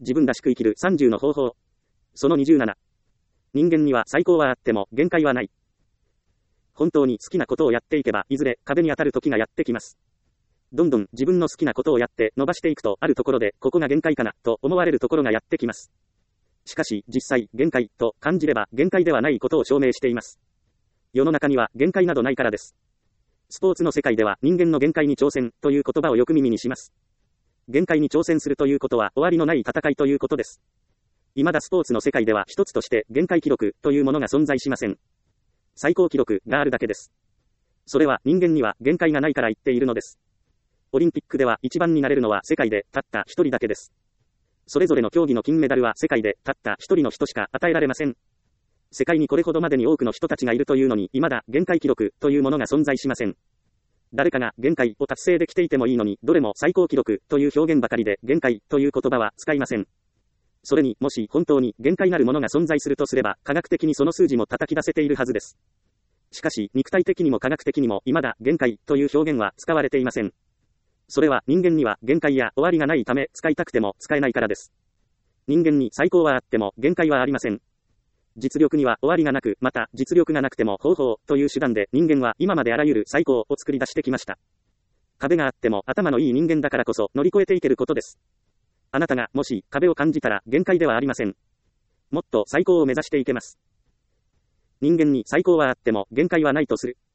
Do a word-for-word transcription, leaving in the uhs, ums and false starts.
自分らしく生きるさんじゅうの方法。そのにじゅうなな。人間には最高はあっても限界はない。本当に好きなことをやっていけば、いずれ壁に当たる時がやってきます。どんどん自分の好きなことをやって伸ばしていくと、あるところでここが限界かなと思われるところがやってきます。しかし実際限界と感じれば限界ではないことを証明しています。世の中には限界などないからです。スポーツの世界では人間の限界に挑戦という言葉をよく耳にします。限界に挑戦するということは終わりのない戦いということです。未だスポーツの世界では一つとして限界記録というものが存在しません。最高記録があるだけです。それは人間には限界がないから言っているのです。オリンピックでは一番になれるのは世界でたった一人だけです。それぞれの競技の金メダルは世界でたった一人の人しか与えられません。世界にこれほどまでに多くの人たちがいるというのに、未だ限界記録というものが存在しません。誰かが限界を達成できていてもいいのに、どれも最高記録という表現ばかりで限界という言葉は使いません。それにもし本当に限界なるものが存在するとすれば、科学的にその数字も叩き出せているはずです。しかし肉体的にも科学的にも未だ限界という表現は使われていません。それは人間には限界や終わりがないため、使いたくても使えないからです。人間に最高はあっても限界はありません。実力には終わりがなく、また実力がなくても方法という手段で人間は今まであらゆる最高を作り出してきました。壁があっても頭のいい人間だからこそ乗り越えていけることです。あなたがもし壁を感じたら限界ではありません。もっと最高を目指していけます。人間に最高はあっても限界はないとする。